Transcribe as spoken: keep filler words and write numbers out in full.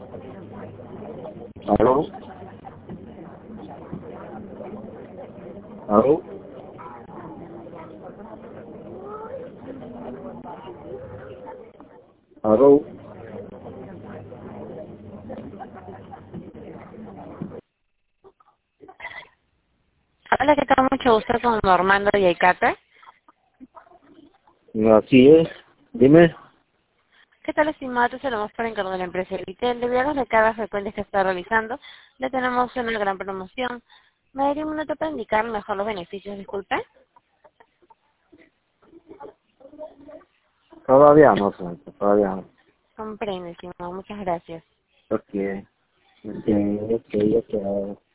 ¿Aló? ¿Aló? ¿Aló? Hola, ¿qué tal? Mucho gusto con Normando y Aicate. Así es. Dime. ¿Qué tal, estimado? Te saludamos por encargo de la empresa Elitel. Debido a las recargas frecuentes que está realizando, le tenemos una gran promoción. ¿Me daría un minuto para indicar mejor los beneficios? Disculpe. Todavía no, Santa, todavía no. Comprende, estimado. Muchas gracias. Ok. Ok, ok, ok.